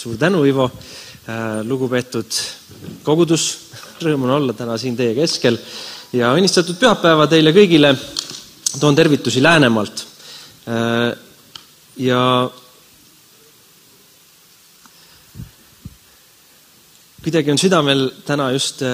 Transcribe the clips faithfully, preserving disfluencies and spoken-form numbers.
Suur tänu, Ivo. Lugupeetud kogudus, rõõm on olla täna siin teie keskel ja õnnistatud pühapäeva teile kõigile. Toon tervitusi Läänemaalt. Ja kuidagi on südamel täna just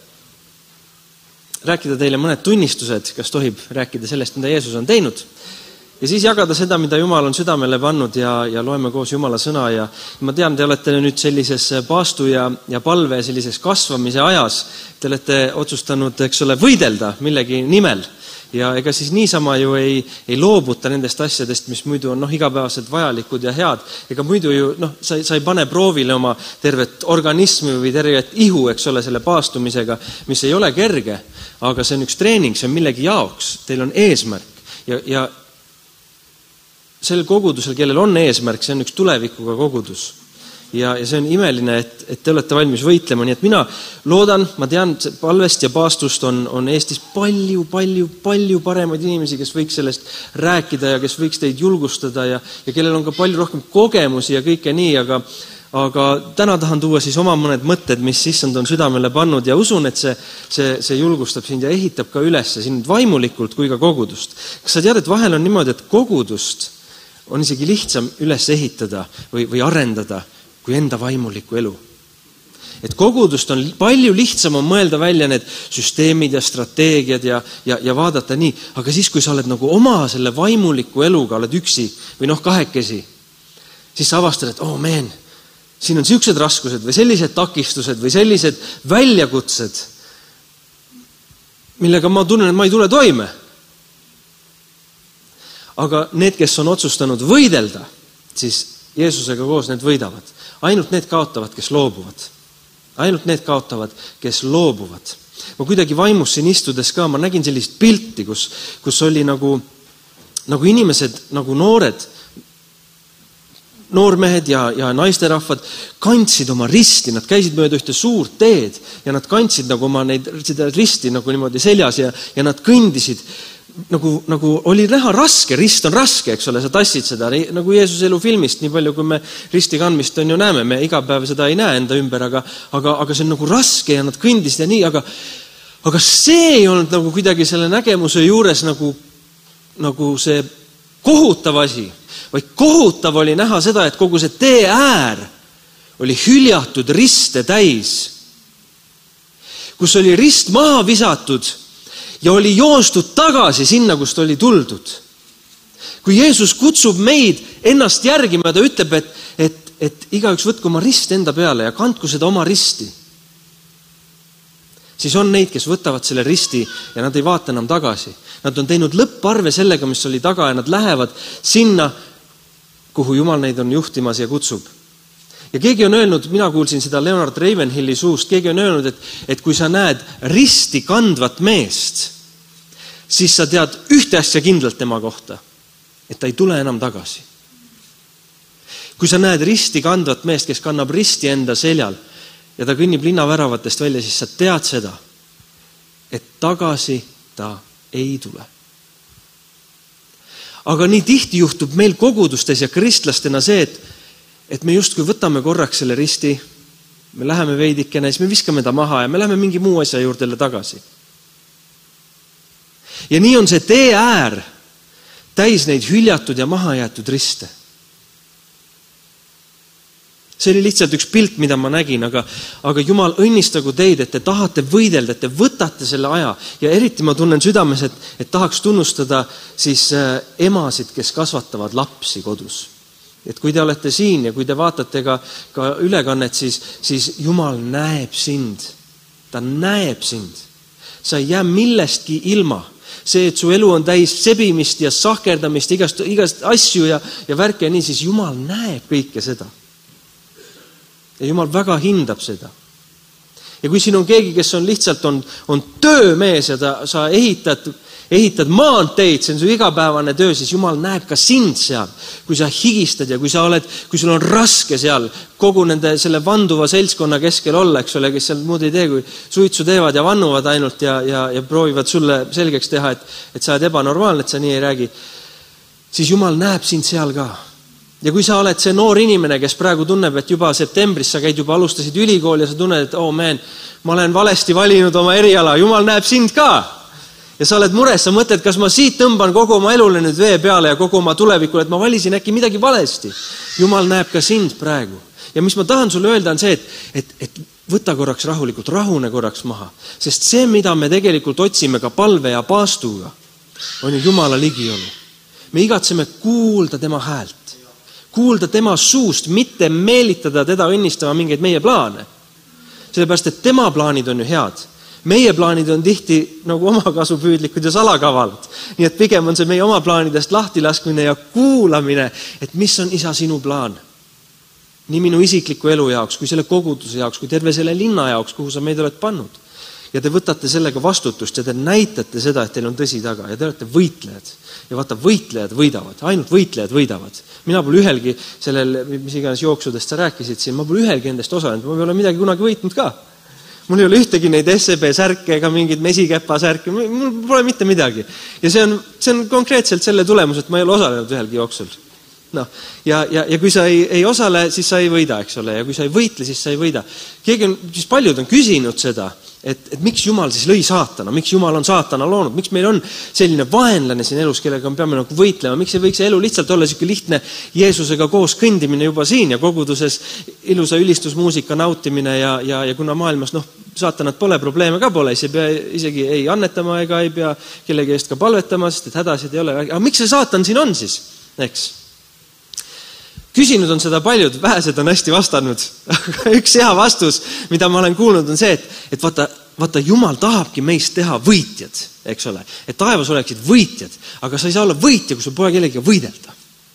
rääkida teile mõned tunnistused, kas tohib rääkida sellest, mida Jeesus on teinud. Ja siis jagada seda, mida Jumal on südamele pannud ja, ja loeme koos Jumala sõna. Ja ma tean, te olete nüüd sellises paastu ja, ja palve sellises kasvamise ajas. Te olete otsustanud, eks ole, võidelda millegi nimel. Ja ega siis niisama ju ei, ei loobuta nendest asjadest, mis muidu on noh, igapäevaselt vajalikud ja head. Ega muidu ju noh, sa, sa ei pane proovile oma tervet organismi või tervet ihu, eks ole, selle paastumisega, mis ei ole kerge. Aga see on üks treening, see on millegi jaoks. Teil on eesmärk. Ja, ja sel kogudusel, kellel on eesmärk, see on üks tulevikuga kogudus. Ja, ja see on imeline, et, et te olete valmis võitlema. Nii et mina loodan, ma tean, palvest ja paastust on, on Eestis palju, palju, palju paremaid inimesi, kes võiks sellest rääkida ja kes võiks teid julgustada ja, ja kellel on ka palju rohkem kogemusi ja kõike nii, aga, aga täna tahan tuua siis oma mõned mõtted, mis issand on südamele pannud ja usun, et see, see, see julgustab sind ja ehitab ka üles sind vaimulikult kui ka kogudust. Kas sa tead, et vahel on niimoodi, et kogudust on isegi lihtsam üles ehitada või, või arendada kui enda vaimulikku elu. Et kogudust on palju lihtsam on mõelda välja need süsteemid ja strateegiad ja, ja, ja vaadata nii, aga siis, kui sa oled nagu oma selle vaimuliku eluga, oled üksi või noh kahekesi, siis sa avastad, et oh man, siin on siuksed raskused või sellised takistused või sellised väljakutsed, millega ma tunnen, et ma ei tule toime. Aga need, kes on otsustanud võidelda, siis Jeesusega koos need võidavad. Ainult need kaotavad, kes loobuvad. Ainult need kaotavad, kes loobuvad. Ma kuidagi vaimus siin istudes ka, ma nägin sellist pilti, kus, kus oli nagu, nagu inimesed, nagu noored, noormehed ja, ja naisterahvad kandsid oma risti, nad käisid mööda ühte suurt teed ja nad kandsid nagu oma neid seda risti nagu niimoodi seljas ja, ja nad kõndisid Nagu, nagu oli näha raske, rist on raske, eks ole, sa tassid seda, nagu Jeesuse elu filmist, nii palju kui me risti kandmist on ju näeme, me iga päev seda ei näe enda ümber, aga, aga, aga see on nagu raske ja nad kõndisid ja nii, aga, aga see ei olnud nagu kuidagi selle nägemuse juures nagu, nagu see kohutav asi, vaid kohutav oli näha seda, et kogu see tee äär oli hüljatud riste täis, kus oli rist maha visatud ja oli joostud tagasi sinna, kust oli tuldud. Kui Jeesus kutsub meid ennast järgima, ta ütleb, et, et, et igaüks võtku oma rist enda peale ja kandku seda oma risti. Siis on neid, kes võtavad selle risti ja nad ei vaata enam tagasi. Nad on teinud lõpparve sellega, mis oli taga ja nad lähevad sinna, kuhu Jumal neid on juhtimas ja kutsub. Ja keegi on öelnud, mina kuulsin seda Leonard Ravenhilli suust, keegi on öelnud, et, et kui sa näed risti kandvat meest, siis sa tead ühte asja kindlalt tema kohta, et ta ei tule enam tagasi. Kui sa näed risti kandvat meest, kes kannab risti enda seljal ja ta kõnnib linnaväravatest välja, siis sa tead seda, et tagasi ta ei tule. Aga nii tihti juhtub meil kogudustes ja kristlastena see, et et me justkui võtame korraks selle risti, me läheme veidikene, siis me viskame ta maha ja me läheme mingi muu asja juurdele tagasi. Ja nii on see tee äär täis neid hüljatud ja maha jäetud riste. See oli lihtsalt üks pilt, mida ma nägin, aga, aga Jumal õnnistagu teid, et te tahate võidelda, et te võtate selle aja ja eriti ma tunnen südames, et, et tahaks tunnustada siis emasid, kes kasvatavad lapsi kodus. Et kui te olete siin ja kui te vaatate ka, ka ülekannet, siis, siis Jumal näeb sind. Ta näeb sind. Sa ei jää millestki ilma. See, et su elu on täis sebimist ja sahkerdamist, igast, igast asju ja, ja värke ja nii, siis Jumal näeb kõike seda. Ja Jumal väga hindab seda. Ja kui siin on keegi, kes on lihtsalt on, on töömees ja ta, sa ehitad ehitad maanteid, see on su igapäevane töö, siis Jumal näeb ka sind seal, kui sa higistad ja kui sa oled, kui sul on raske seal kogu nende selle vanduva seltskonna keskel olla, eks ole, kes seal muud ei tee, kui suitsu teevad ja vannuvad ainult ja, ja, ja proovivad sulle selgeks teha, et, et sa oled ebanormaalne, et sa nii ei räägi, siis Jumal näeb sind seal ka. Ja kui sa oled see noor inimene, kes praegu tunneb, et juba septembris sa käid juba alustasid ülikooli ja sa tunned, et oh man, ma olen valesti valinud oma eriala, Jumal näeb sind ka. Ja sa oled mures, sa mõtled, kas ma siit tõmban kogu oma elule nüüd vee peale ja kogu oma tulevikule, et ma valisin äkki midagi valesti. Jumal näeb ka sind praegu. Ja mis ma tahan sulle öelda on see, et, et, et võta korraks rahulikult, rahune korraks maha. Sest see, mida me tegelikult otsime ka palve ja paastuga, on ju Jumala ligiolu. Me igatseme kuulda tema häält. Kuulda tema suust, mitte meelitada teda õnnistama mingeid meie plaane. Sellepärast, et tema plaanid on ju head. Meie plaanid on tihti nagu omakasupüüdlikud ja salakavalad. Nii et pigem on see meie oma plaanidest lahtilaskmine ja kuulamine, et mis on isa sinu plaan. Nii minu isikliku elu jaoks, kui selle koguduse jaoks, kui terve selle linna jaoks, kuhu sa meid oled pannud. Ja te võtate sellega vastutust ja te näitate seda, et teil on tõsi taga ja te olete võitlejad. Ja vaata, võitlejad võidavad, ainult võitlejad võidavad. Mina pole ühelgi sellel, mis iganes jooksudest sa rääkisid siin, ma pole ühelgi endast osalenud, ma ei ole midagi kunagi võitnud ka. Mul ei ole ühtegi neid S E B särke ega mingid mesikäpa särke, mul pole mitte midagi. Ja see on, see on konkreetselt selle tulemus, et ma ei ole osalenud ühelgi jooksul. No, ja, ja, ja kui sa ei, ei osale, siis sa ei võida, eks ole, ja kui sa ei võitle, siis sa ei võida. Keegi on, siis paljud on küsinud seda, et, et miks Jumal siis lõi saatana, miks Jumal on saatana loonud, miks meil on selline vaenlane siin elus, kellega me peame nagu võitlema, miks ei võiks elu lihtsalt olla siuke lihtne Jeesusega koos kõndimine juba siin ja koguduses ilusa ülistusmuusika nautimine ja, ja, ja kuna maailmas noh, saatanat pole, probleeme ka pole, siis ei pea isegi ei annetama ega ei pea kellegi eest ka palvetama, sest et hädasid ei ole. Aga miks see saatan siin on siis, eks? Küsinud on seda paljud, vähesed on hästi vastanud. Üks hea vastus, mida ma olen kuulnud, on see, et, et vaata, vaata, Jumal tahabki meist teha võitjad, eks ole. Et taevas oleksid võitjad, aga sa ei saa olla võitja, kui sul pole kellega võidelda.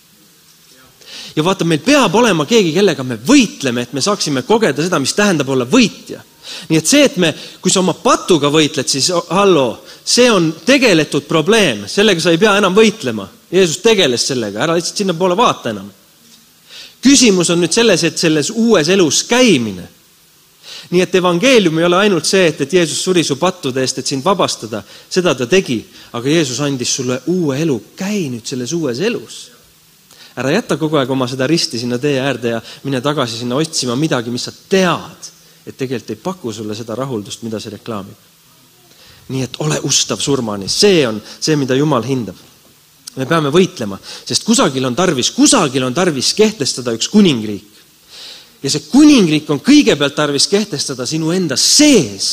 Ja vaata, meil peab olema keegi, kellega me võitleme, et me saaksime kogeda seda, mis tähendab olla võitja. Nii et see, et me, kui sa oma patuga võitled, siis hallo, see on tegeletud probleem. Sellega sa ei pea enam võitlema. Jeesus tegeles sellega, ära lihtsalt sinna poole vaata enam. Küsimus on nüüd selles, et selles uues elus käimine. Nii et evangeelium ei ole ainult see, et, et Jeesus suri su pattude eest, et sind vabastada. Seda ta tegi, aga Jeesus andis sulle uue elu. Käi nüüd selles uues elus. Ära jätta kogu aeg oma seda risti sinna tee äärde ja mine tagasi sinna otsima midagi, mis sa tead, et tegelikult ei paku sulle seda rahuldust, mida see reklaamib. Nii et ole ustav surmani. See on see, mida Jumal hindab. Me peame võitlema, sest kusagil on tarvis, kusagil on tarvis kehtestada üks kuningriik. Ja see kuningriik on kõigepealt tarvis kehtestada sinu enda sees.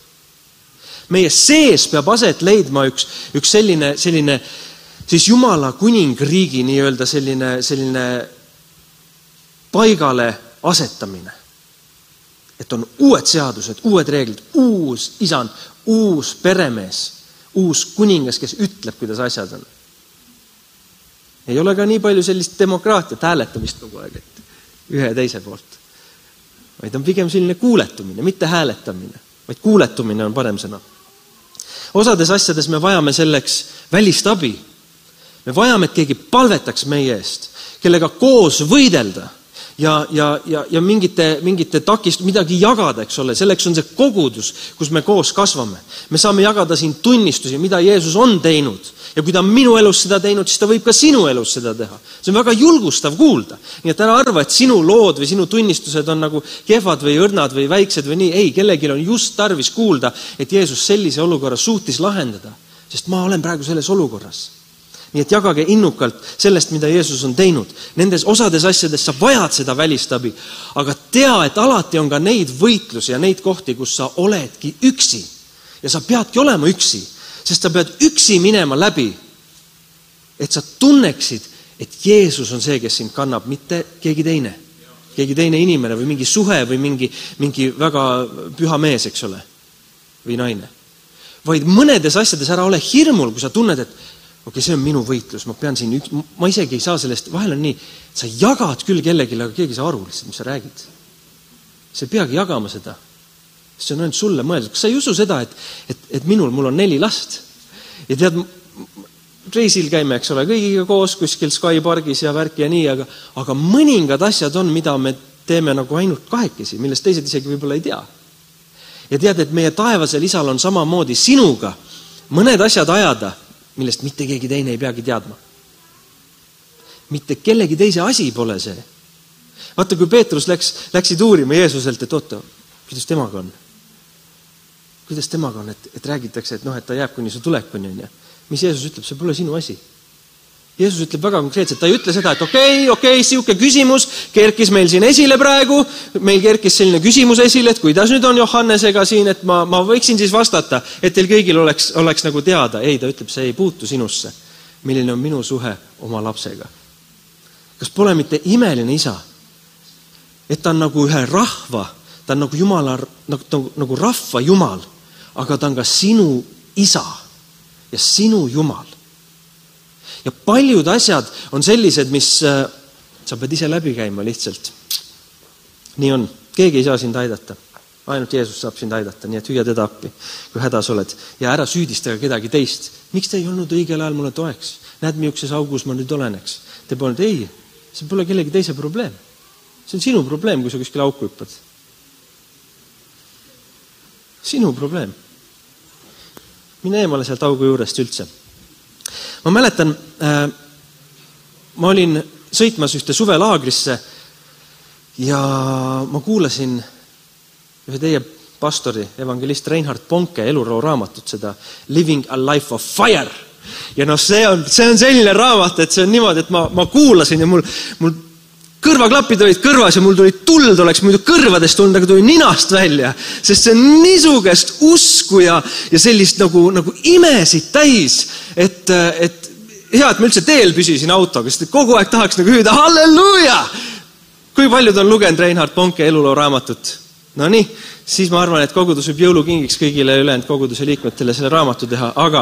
Meie sees peab aset leidma üks, üks selline, selline siis Jumala kuningriigi nii-öelda selline, selline paigale asetamine. Et on uued seadused, uued reeglid, uus isand, uus peremees, uus kuningas, kes ütleb, kuidas asjad on. Ei ole ka nii palju sellist demokraatiat, hääletamist kogu aeg, et ühe ja teise poolt. Vaid on pigem selline kuuletumine, mitte hääletamine, vaid kuuletumine on parem sõna. Osades asjades me vajame selleks välist abi. Me vajame, et keegi palvetaks meie eest, kellega koos võidelda ja, ja, ja, ja mingite, mingite takist midagi jagada, eks ole. Selleks on see kogudus, kus me koos kasvame. Me saame jagada siin tunnistusi, mida Jeesus on teinud. Ja kui ta on minu elus seda teinud, siis ta võib ka sinu elus seda teha. See on väga julgustav kuulda. Nii et ära arva, et sinu lood või sinu tunnistused on nagu kehvad või õrnad või väiksed või nii. Ei, kellelgi on just tarvis kuulda, et Jeesus sellise olukorra suutis lahendada. Sest ma olen praegu selles olukorras. Nii et jagage innukalt sellest, mida Jeesus on teinud. Nendes osades asjades sa vajad seda välistabi. Aga tea, et alati on ka neid võitlusi ja neid kohti, kus sa oledki üksi. Ja sa peadki olema üksi. Sest sa pead üksi minema läbi, et sa tunneksid, et Jeesus on see, kes sind kannab, mitte keegi teine. Keegi teine inimene või mingi suhe või mingi, mingi väga püha mees, eks ole, või naine. Vaid mõnedes asjades ära ole hirmul, kui sa tunned, et okei, see on minu võitlus, ma pean siin üks, ma isegi ei saa sellest, vahel on nii, sa jagad küll kellelegi, aga keegi saa aru lihtsalt, mis sa räägid. Sa ei peagi jagama seda. See on ainult sulle mõeldud. Kas sa ei usu seda, et, et, et minul, mul on neli last? Ja tead, reisil käime, eks ole, kõigiga koos kuskil Sky pargis ja värki ja nii, aga, aga mõningad asjad on, mida me teeme nagu ainult kahekesi, millest teised isegi võib-olla ei tea. Ja tead, et meie taevasel isal on samamoodi sinuga mõned asjad ajada, millest mitte keegi teine ei peagi teadma. Mitte kellegi teise asi pole see. Vaata, kui Peetrus läks, läksid uurima Jeesuselt, et oota, kuidas temaga on? Kuidas temaga on, et, et räägitakse, et noh, et ta jääb kuni su tulekuni. Mis Jeesus ütleb, see pole sinu asi. Jeesus ütleb väga konkreetselt, ta ei ütle seda, et okei, okay, okei, okay, siuke küsimus kerkis meil siin esile praegu, meil kerkis selline küsimus esile, et kuidas nüüd on Johannesega siin, et ma, ma võiksin siis vastata, et teil kõigil oleks, oleks nagu teada. Ei, ta ütleb, see ei puutu sinusse. Milline on minu suhe oma lapsega? Kas pole mitte imeline isa, et ta on nagu ühe rahva, ta on nagu Jumala, nagu, nagu rahva Jumal, aga ta on ka sinu isa ja sinu Jumal. Ja paljud asjad on sellised, mis äh, sa pead ise läbi käima lihtsalt. Nii on. Keegi ei saa sind aidata. Ainult Jeesus saab sind aidata, nii et hüüa teda appi, kui hädas oled. Ja ära süüdistage kedagi teist. Miks te ei olnud õigel ajal mulle toeks? Näed, miukses augus ma nüüd oleneks. Te polnud, ei, see pole kellegi teise probleem. See on sinu probleem, kui sa kuskil auku hüppad. Sinu probleem. Mine eemale sealt augu juurest üldse. Ma mäletan, äh, ma olin sõitmas ühte suvelaagrisse ja ma kuulasin ühe teie pastori, evangelist Reinhard Bonke eluroo raamatut, seda Living a Life of Fire. Ja noh, see on, see on selline raamat, et see on niimoodi, et ma, ma kuulasin ja mul, mul kõrvaklapid olid kõrvas ja mul tuli tuld, oleks muidu kõrvadest tulnud, aga tuli ninast välja, sest see on niisugust usku ja, ja sellist nagu, nagu imesid täis, et, et hea, et ma üldse teel püsisin autoga, sest kogu aeg tahaks nagu hüüda halleluuja! Kui paljud on lugenud Reinhard Bonke eluloo raamatut? No nii, siis ma arvan, et kogudus võib jõulukingiks kõigile ülejäänud koguduse liikmetele selle raamatu teha, aga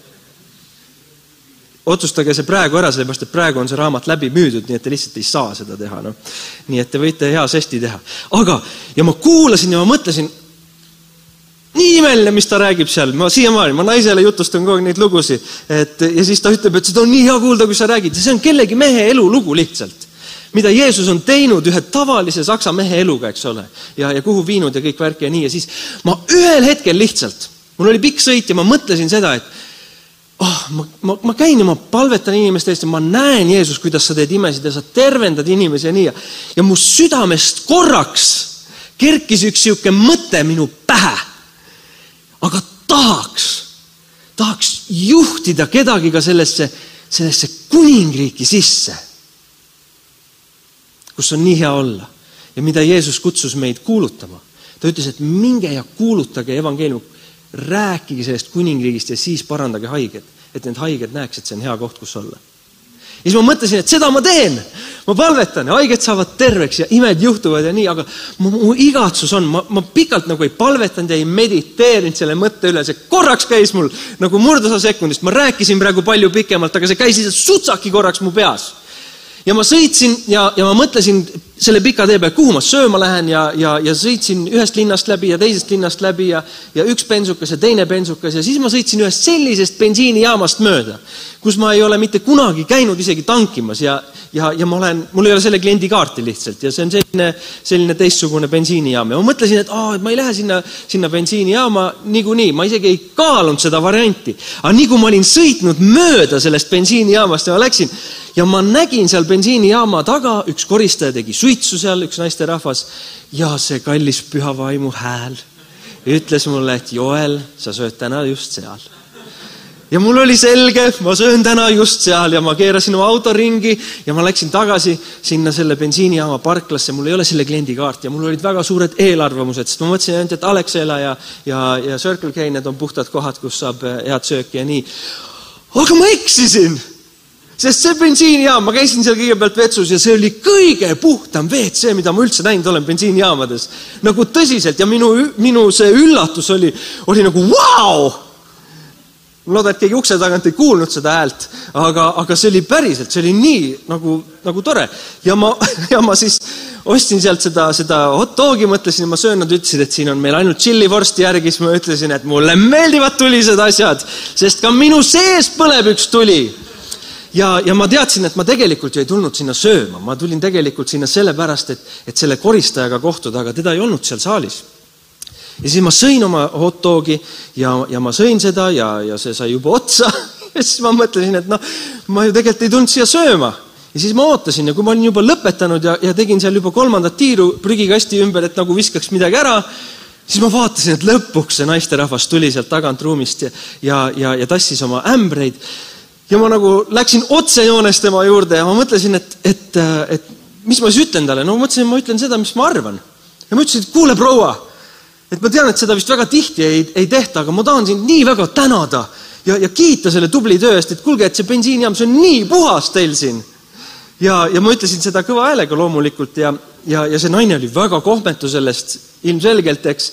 otsustage see praegu ära, sellepärast, et praegu on see raamat läbi müüdud, nii et te lihtsalt ei saa seda teha. No. Nii et te võite hea sesti teha. Aga, ja ma kuulasin ja ma mõtlesin, nii imeline, mis ta räägib seal. Ma siiamaani, ma naisele jutustan kogu neid lugusi. Et, ja siis ta ütleb, et seda on nii hea kuulda, kui sa räägid. See on kellegi mehe elu lugu lihtsalt. Mida Jeesus on teinud ühe tavalise saksa mehe eluga, eks ole. Ja, ja kuhu viinud ja kõik värk ja nii. Ja siis ma ühel hetkel lihtsalt, mul oli pikk sõit ja ma mõtlesin seda, et Oh, ma, ma, ma käin ja ma palvetan inimeste eest ja ma näen Jeesus, kuidas sa teed imesid ja sa tervendad inimesi ja nii. Ja mu südamest korraks kerkis üks siuke mõte minu pähe. Aga tahaks, tahaks juhtida kedagi ka sellesse, sellesse kuningriiki sisse, kus on nii hea olla. Ja mida Jeesus kutsus meid kuulutama. Ta ütles, et minge ja kuulutage evangeeliumi. Rääkige sellest kuningriigist ja siis parandage haiged, et need haiged näeks, et see on hea koht, kus olla. Ja siis ma mõtlesin, et seda ma teen. Ma palvetan ja haiged saavad terveks ja imed juhtuvad ja nii, aga mu, mu igatsus on, ma, ma pikalt nagu ei palvetanud ja ei mediteerinud selle mõtte üle. See korraks käis mul nagu murdosa sekundist. Ma rääkisin praegu palju pikemalt, aga see käis lihtsalt sutsaki korraks mu peas. Ja ma sõitsin ja, ja ma mõtlesin selle pika tee peal, kuhu ma sööma lähen ja, ja, ja sõitsin ühest linnast läbi ja teisest linnast läbi ja, ja üks bensukas ja teine bensukas ja siis ma sõitsin ühest sellisest bensiinijaamast mööda, kus ma ei ole mitte kunagi käinud isegi tankimas ja, ja, ja ma olen, mul ei ole selle kliendi kaarti lihtsalt ja see on selline, selline teistsugune bensiinijaam ja ma mõtlesin, et, aa, et ma ei lähe sinna, sinna bensiinijaama niikuinii, ma isegi ei kaalunud seda varianti, aga nii kui ma olin sõitnud mööda sellest bensiinijaamast ja ma läksin ja ma nägin seal bensiinijaama taga, üks koristaja tegi suitsu seal, üks naisterahvas ja see kallis püha vaimu hääl ütles mulle, et Joel, sa sööd täna just seal. Ja mul oli selge, ma söön täna just seal ja ma keerasin oma auto ringi ja ma läksin tagasi sinna selle bensiinijaama parklasse, mul ei ole selle kliendikaart ja mul olid väga suured eelarvamused, sest ma mõtlesin ainult, et Alexela ja, ja, ja Circle K, need on puhtad kohad, kus saab head sööki ja nii. Aga ma eksisin! Sest see bensiinijaam, ma käisin seal kõigepealt vetsus ja see oli kõige puhtam V C, mida ma üldse näinud olen bensiinijaamades. Nagu tõsiselt ja minu, minu see üllatus oli, oli nagu vau! Ma loodan, et keegi ukse tagant ei kuulnud seda häält, aga, aga see oli päriselt, see oli nii nagu, nagu tore. Ja ma, ja ma siis ostsin sealt seda, seda hot dogi, mõtlesin, ma söön, nad ütlesid, et siin on meil ainult chilivorsti järgi, siis ma ütlesin, et mulle meeldivad tulised asjad, sest ka minu sees põleb üks tuli. Ja, ja ma teadsin, et ma tegelikult ju ei tulnud sinna sööma. Ma tulin tegelikult sinna sellepärast, et, et selle koristajaga kohtuda, aga teda ei olnud seal saalis. Ja siis ma sõin oma hot dogi ja, ja ma sõin seda ja, ja see sai juba otsa. Ja siis ma mõtlesin, et noh, ma ju tegelikult ei tulnud siia sööma. Ja Ja siis ma ootasin ja kui ma olin juba lõpetanud ja, ja tegin seal juba kolmandat tiiru prügikasti ümber, et nagu viskaks midagi ära, siis ma vaatasin, et lõpuks see naisterahvas tuli sealt tagant ruumist ja, ja, ja, ja tassis oma ämbreid. Ja ma nagu läksin otsejoones tema juurde ja ma mõtlesin, et, et, et mis ma siis ütlen talle? No ma mõtlesin, ma ütlen seda, mis ma arvan. Ja ma ütlesin, et kuule proua, et ma tean, et seda vist väga tihti ei, ei tehta, aga ma tahan sind nii väga tänada ja, ja kiita selle tubli töö eest, et kuulge, et see bensiinijaam, see on nii puhas teil siin. Ja, ja ma ütlesin seda kõva häälega loomulikult ja, ja, ja see naine oli väga kohmetu sellest ilmselgelt, eks.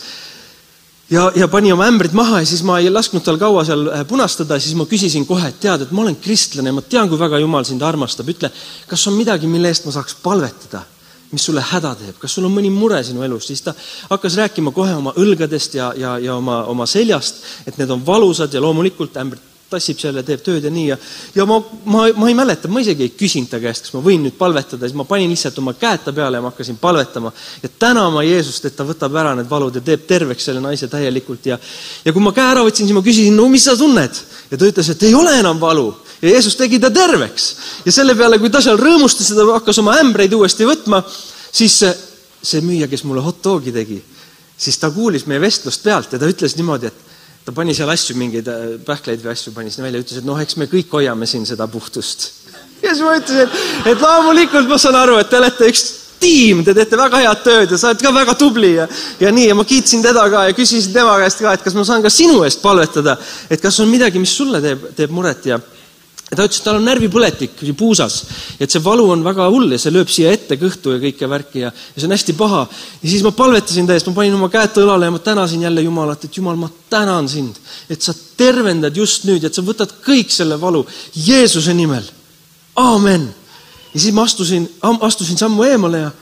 Ja, ja pani oma ämbrid maha ja siis ma ei lasknud tal kaua seal punastada, siis ma küsisin kohe, et tead, et ma olen kristlane ja ma tean, kui väga Jumal sind armastab. Ütle, kas on midagi, mille eest ma saaks palvetada? Mis sulle häda teeb, kas sul on mõni mure sinu elus, siis ta hakkas rääkima kohe oma õlgadest ja, ja, ja oma, oma seljast, et need on valusad ja loomulikult ämbrid tassib seal ja teeb tööd ja nii ja, ja ma, ma, ma ei mäleta, ma isegi ei küsinud ta käest, kas ma võin nüüd palvetada, siis ma panin lihtsalt oma käed ta peale ja ma hakkasin palvetama ja tänama Jeesust, et ta võtab ära need valud ja teeb terveks selle naise täielikult ja, ja kui ma käe ära võtsin, siis ma küsisin, no mis sa tunned? Ja ta ütles, et ei ole enam valu ja Jeesus tegi ta terveks ja selle peale, kui ta seal rõõmustas ja ta hakkas oma ämbreid uuesti võtma, siis see, see müüja, kes mulle hot dogi tegi, siis ta kuulis meie vestlust pealt ja ta ütles niimoodi, et ta pani seal asju, mingeid pähkleid või asju pani sinna välja ja ütles, et noh, eks me kõik hoiame siin seda puhtust. Ja siis ma ütlesin, et, et loomulikult ma saan aru, et te olete üks tiim, te teete väga head tööd ja sa oled ka väga tubli ja, ja nii, ja ma kiitsin teda ka ja küsisin tema käest ka, et kas ma saan ka sinu eest palvetada, et kas on midagi, mis sulle teeb, teeb muret ja Ja ta ütles, et tal on närvipõletik puusas, et see valu on väga hull ja see lööb siia ette kõhtu ja kõike värki ja, ja see on hästi paha. Ja siis ma palvetasin täiesti, ma panin oma käed õlale ja ma tänasin jälle Jumalat, et Jumal, ma tänan sind, et sa tervendad just nüüd, et sa võtad kõik selle valu Jeesuse nimel. Aamen. Ja siis ma astusin, astusin sammu eemale ja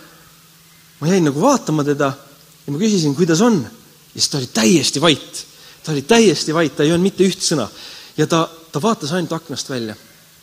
ma jäin nagu vaatama teda ja ma küsisin, kuidas on. Ja siis ta oli täiesti vait. Ta oli täiesti vait, ta ei olnud mitte üht sõna. Ja ta, ta vaatas ainult aknast välja.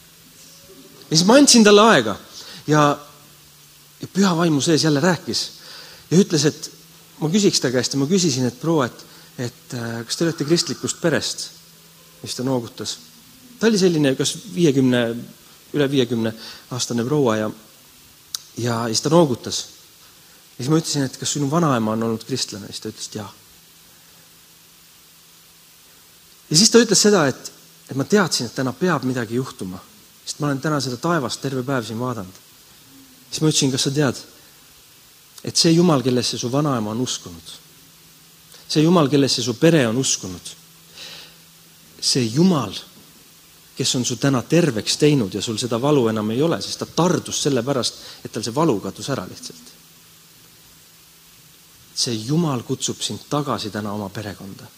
Ja siis ma andsin talle aega ja, ja püha vaimu sees jälle rääkis ja ütles, et ma küsiks ta käest ja ma küsisin, et proua, et, et kas te olete kristlikust perest? Ja siis ta noogutas. Ta oli selline, kas viiekümne, üle viiekümne aastane proua ja, ja siis ta noogutas. Ja siis ma ütlesin, et kas sinu vanaema on olnud kristlane? Ja siis ta ütles, et jaa. Ja siis ta ütles seda, et et ma teadsin, et täna peab midagi juhtuma, sest ma olen täna seda taevast terve päev siin vaadanud. Siis ma ütlesin, kas sa tead, et see Jumal, kellesse su vanaema on uskunud, see Jumal, kellesse su pere on uskunud, see Jumal, kes on su täna terveks teinud ja sul seda valu enam ei ole, sest ta tardus selle pärast, et tal see valu kadus ära lihtsalt. See Jumal kutsub sind tagasi täna oma perekonda.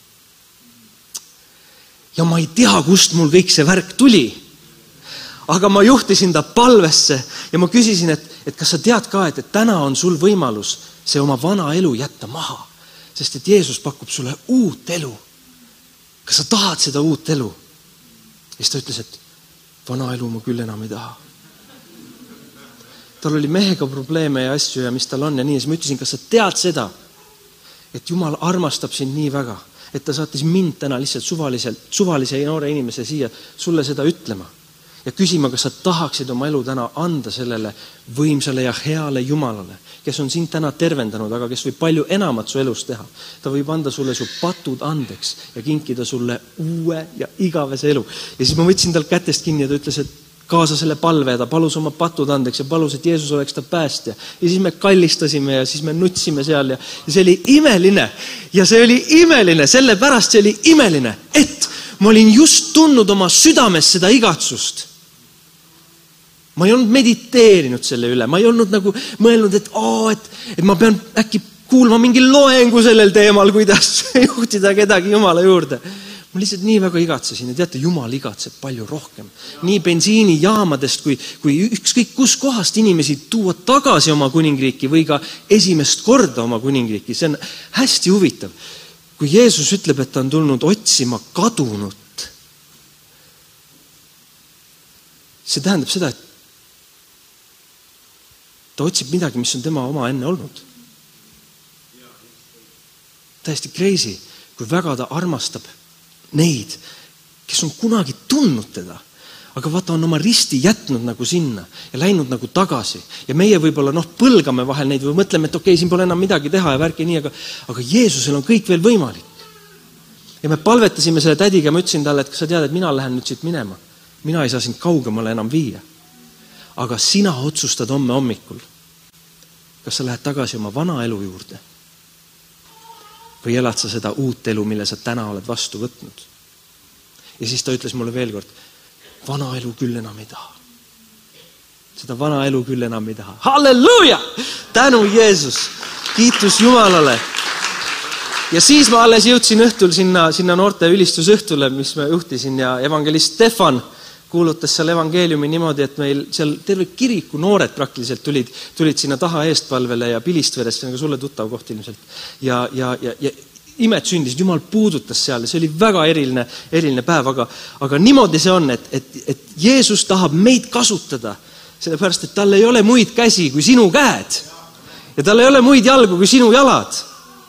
Ja ma ei tea, kust mul kõik see värk tuli. Aga ma juhtisin ta palvesse ja ma küsisin, et, et kas sa tead ka, et, et täna on sul võimalus see oma vana elu jätta maha. Sest et Jeesus pakub sulle uut elu. Kas sa tahad seda uut elu? Ja siis ta ütles, et vana elu ma küll enam ei taha. Tal oli mehega probleeme ja asju ja mis tal on ja nii. Ja siis ma ütlesin, kas sa tead seda, et Jumal armastab sind nii väga, et ta saatis mind täna lihtsalt suvaliselt, suvalise noore inimese siia sulle seda ütlema ja küsima, kas sa tahaksid oma elu täna anda sellele võimsale ja heale Jumalale, kes on sind täna tervendanud, aga kes võib palju enamat su elus teha. Ta võib anda sulle su patud andeks ja kinkida sulle uue ja igavese elu. Ja siis ma võtsin tal kätest kinni ja ta ütles, et kaasa selle palve ja ta palus oma patud andeks ja palus, et Jeesus oleks ta päästja. Ja siis me kallistasime ja siis me nutsime seal ja, ja see oli imeline. Ja see oli imeline, sellepärast see oli imeline, et ma olin just tundnud oma südames seda igatsust. Ma ei olnud mediteerinud selle üle, ma ei olnud nagu mõelnud, et, oo, et, et ma pean äkki kuulma mingi loengu sellel teemal, kuidas juhtida kedagi Jumala juurde. Ma lihtsalt nii väga igatsesin ja teate, Jumal igatseb palju rohkem. Nii bensiinijaamadest kui, kui ükskõik kus kohast inimesi tuua tagasi oma kuningriiki või ka esimest korda oma kuningriiki. See on hästi huvitav. Kui Jeesus ütleb, et ta on tulnud otsima kadunut, see tähendab seda, et ta otsib midagi, mis on tema oma enne olnud. Täiesti crazy, kui väga ta armastab neid, kes on kunagi tundnud teda. aga vaata, on oma risti jätnud nagu sinna ja läinud nagu tagasi. Ja meie võib-olla noh, põlgame vahel neid või mõtleme, et okei, siin pole enam midagi teha ja värki nii, aga, aga Jeesusel on kõik veel võimalik. Ja me palvetasime selle tädiga, ma ütlesin talle, et kas sa tead, et mina lähen nüüd siit minema. Mina ei saa sind kaugemale enam viia. Aga sina otsustad homme hommikul. Kas sa lähed tagasi oma vana elu juurde? Või elad sa seda uut elu, mille sa täna oled vastu võtnud? Ja siis ta ütles mulle veel kord, vana elu küll enam ei taha. Seda vana elu küll enam ei taha. Halleluuja! Tänu Jeesus! Kiitus Jumalale! Ja siis ma alles jõudsin õhtul sinna, sinna noorte ülistusõhtule, mis me juhtisin ja evangelist Stefan kuulutas seal evangeeliumi niimoodi, et meil seal terve kiriku noored praktiliselt tulid, tulid sinna taha eestpalvele ja Pilistverest, see on ka sulle tuttav koht ilmselt. Ja, ja, ja, ja imed sündisid, Jumal puudutas seal ja see oli väga eriline, eriline päev, aga, aga niimoodi see on, et, et, et Jeesus tahab meid kasutada, sellepärast, et tal ei ole muid käsi kui sinu käed ja tal ei ole muid jalgu kui sinu jalad.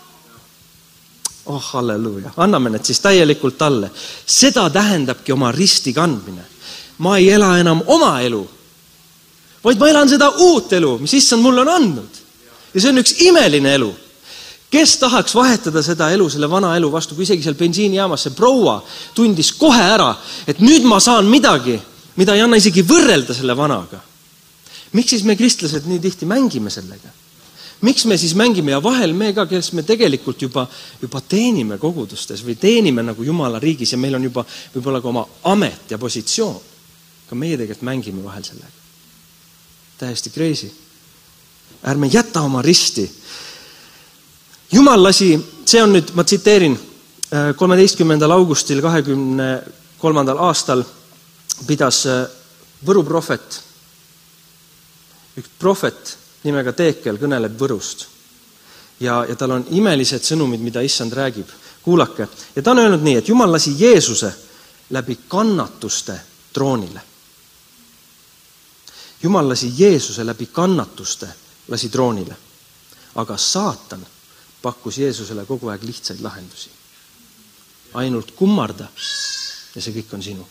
Oh, halleluuja. Anname need siis täielikult talle. Seda tähendabki oma risti kandmine. Ma ei ela enam oma elu, vaid ma elan seda uut elu, mis issand mulle on andnud. Ja see on üks imeline elu. Kes tahaks vahetada seda elu, selle vana elu vastu, kui isegi seal bensiinijaamas see proua tundis kohe ära, et nüüd ma saan midagi, mida ei anna isegi võrrelda selle vanaga. Miks siis me kristlased nii tihti mängime sellega? Miks me siis mängime ja vahel me ka, kes me tegelikult juba, juba teenime kogudustes või teenime nagu Jumala riigis ja meil on juba võib-olla ka oma amet ja positsioon. Ka meie tegelikult mängime vahel sellega. Täiesti crazy. Ärme jäta oma risti. Jumal lasi, see on nüüd, ma tsiteerin, kolmeteistkümnendal augustil kahekümne kolmandal aastal pidas Võru prohvet, üks prohvet, nimega Teekel kõneleb Võrust. Ja, ja tal on imelised sõnumid, mida issand räägib. Kuulake. Ja ta on öelnud nii, et Jumal lasi Jeesuse läbi kannatuste troonile. Jumal lasi Jeesuse läbi kannatuste lasi troonile. Aga saatan pakkus Jeesusele kogu aeg lihtsaid lahendusi. Ainult kummarda ja see kõik on sinu.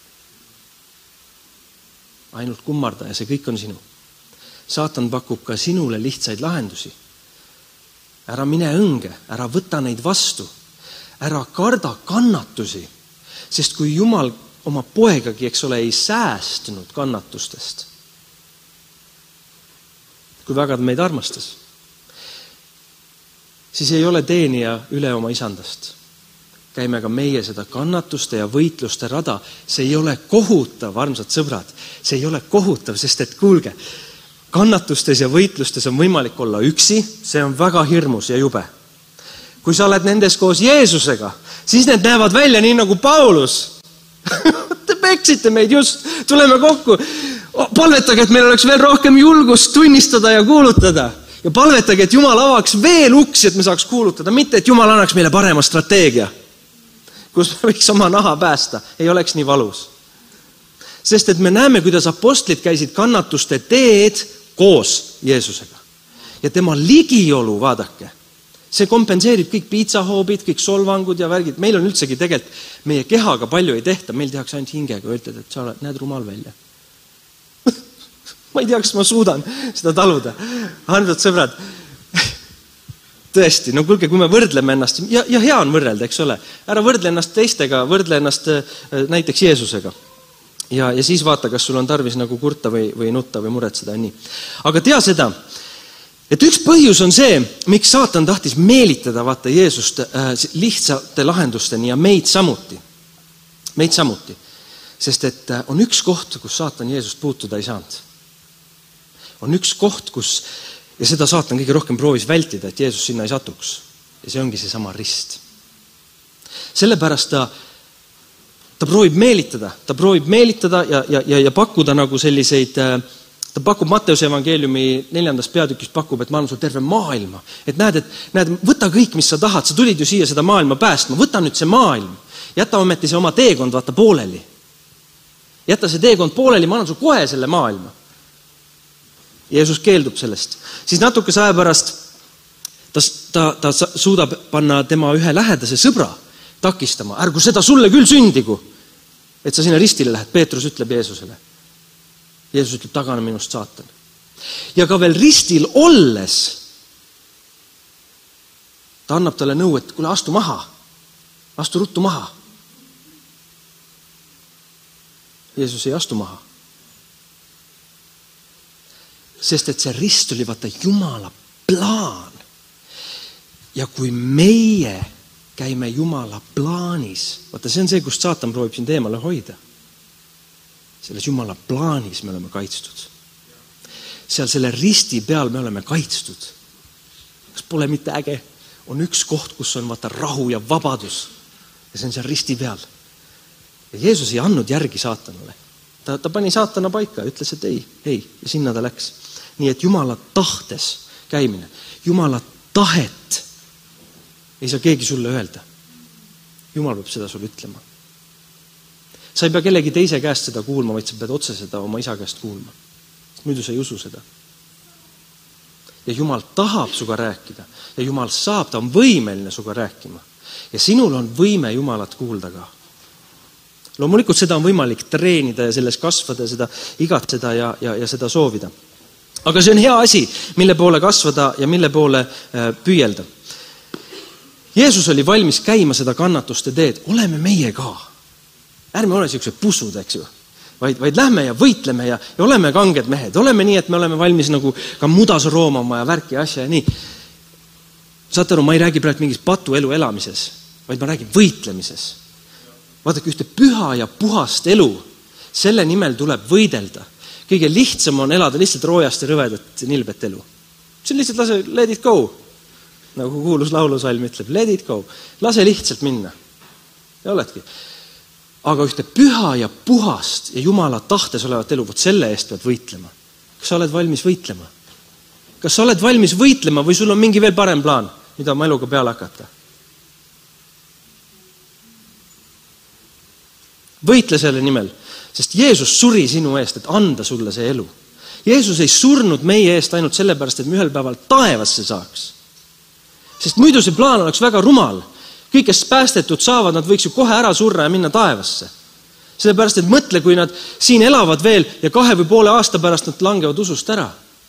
Ainult kummarda ja see kõik on sinu. Saatan pakub ka sinule lihtsaid lahendusi. Ära mine õnge, ära võta neid vastu. Ära karda kannatusi, sest kui Jumal oma poegagi, eks ole, ei säästnud kannatustest, kui väga ta meid armastas, siis ei ole teenija üle oma isandast. Käime ka meie seda kannatuste ja võitluste rada. See ei ole kohutav, armsad sõbrad. See ei ole kohutav, sest et kuulge, kannatustes ja võitlustes on võimalik olla üksi, see on väga hirmus ja jube. Kui sa oled nendes koos Jeesusega, siis need näevad välja nii nagu Paulus. Te peksite meid just, tuleme kokku. Palvetage, et meil oleks veel rohkem julgust tunnistada ja kuulutada. Ja palvetage, et Jumal avaks veel uksi, et me saaks kuulutada. Mitte, et Jumal annaks meile parema strateegia, kus me võiks oma naha päästa. Ei oleks nii valus. Sest et me näeme, kuidas apostlid käisid kannatuste teed koos Jeesusega. Ja tema ligiolu, vaadake, see kompenseerib kõik piitsahoobid, kõik solvangud ja värgid. Meil on üldsegi tegelikult, meie kehaga palju ei tehta, meil tehakse ainult hingega, ütled, et sa näed rumal välja. Ma ei tea, kas ma suudan seda taluda. Armsad sõbrad, tõesti, no kuulge, kui me võrdleme ennast, ja, ja hea on võrrelda, eks ole, ära võrdle ennast teistega, võrdle ennast näiteks Jeesusega. Ja, ja siis vaata, kas sul on tarvis nagu kurta või, või nutta või muretseda. Nii. Aga tea seda, et üks põhjus on see, miks saatan tahtis meelitada vaata Jeesust äh, lihtsate lahendusteni ja meid samuti. Meid samuti. Sest et on üks koht, kus saatan Jeesust puutuda ei saanud. On üks koht, kus, ja seda saatan kõige rohkem proovis vältida, et Jeesus sinna ei satuks. Ja see ongi see sama rist. Sellepärast ta Ta proovib meelitada, ta proovib meelitada ja, ja, ja, ja pakkuda nagu selliseid, ta pakub Matteuse evangeeliumi neljandas peatükis pakub, et ma annan sul terve maailma. Et näed, et näed, võta kõik, mis sa tahad, sa tulid ju siia seda maailma päästma, võta nüüd see maailm. Jäta ometi see oma teekond, vaata pooleli. Jäta see teekond pooleli, ma annan sul kohe selle maailma. Jeesus keeldub sellest. Siis natukese aja pärast ta, ta, ta suudab panna tema ühe lähedase sõbra takistama. Ärgu seda sulle küll sündigu. et sa sinna ristile lähed, Peetrus ütleb Jeesusele. Jeesus ütleb, tagane minust saatan. Ja ka veel ristil olles ta annab talle nõu, et kuule, astu maha, astu ruttu maha. Jeesus ei astu maha. Sest et see rist oli vaata Jumala plaan. Ja kui meie käime Jumala plaanis, vaata see on see, kust saatan proovib sind eemale hoida. Selles Jumala plaanis me oleme kaitstud. Seal selle risti peal me oleme kaitstud. Kas pole mitte äge? On üks koht, kus on vaata rahu ja vabadus. Ja see on seal risti peal. Ja Jeesus ei andnud järgi saatanale. Ta, ta pani saatana paika, ütles, et ei, ei. Ja sinna ta läks. Nii et Jumala tahtes käimine, Jumala tahet ei saa keegi sulle öelda. Jumal peab seda sulle ütlema. Sa ei pea kellegi teise käest seda kuulma, vaid sa pead otse seda oma isa käest kuulma. Muidu sa ei usu seda. Ja Jumal tahab suga rääkida. Ja Jumal saab, ta on võimeline suga rääkima. Ja sinul on võime Jumalat kuulda ka. Loomulikult seda on võimalik treenida ja selles kasvada, seda igatseda ja, ja, ja seda soovida. Aga see on hea asi, mille poole kasvada ja mille poole püüelda. Jeesus oli valmis käima seda kannatuste teed. Oleme meie ka. Ärme ole siuksed pussud, eks ju. Vaid, vaid lähme ja võitleme ja, ja oleme kanged mehed. Oleme nii, et me oleme valmis nagu ka mudas roomama ja värki asja ja nii. Saate aru, ma ei räägi praegu mingis patu elu elamises, vaid ma räägin võitlemises. Vaadake, ühte püha ja puhast elu, selle nimel tuleb võidelda. Kõige lihtsam on elada lihtsalt roojast ja rõvedat nilbet elu. See on lihtsalt lase, let it go. Nagu kuulus laulusalm ütleb, let it go. Lase lihtsalt minna. Ja oledki. Aga ühte püha ja puhast ja Jumala tahtes olevat elu, võt selle eest pead võitlema. Kas sa oled valmis võitlema? Kas sa oled valmis võitlema või sul on mingi veel parem plaan, mida oma eluga peale hakata? Võitle selle nimel, sest Jeesus suri sinu eest, et anda sulle see elu. Jeesus ei surnud meie eest ainult sellepärast, et me ühel päeval taevasse saaks. Sest muidu see plaan oleks väga rumal. Kõik, kes päästetud saavad, nad võiks ju kohe ära surra ja minna taevasse. Sellepärast, et mõtle, kui nad siin elavad veel ja kahe või poole aasta pärast nad langevad usust ära.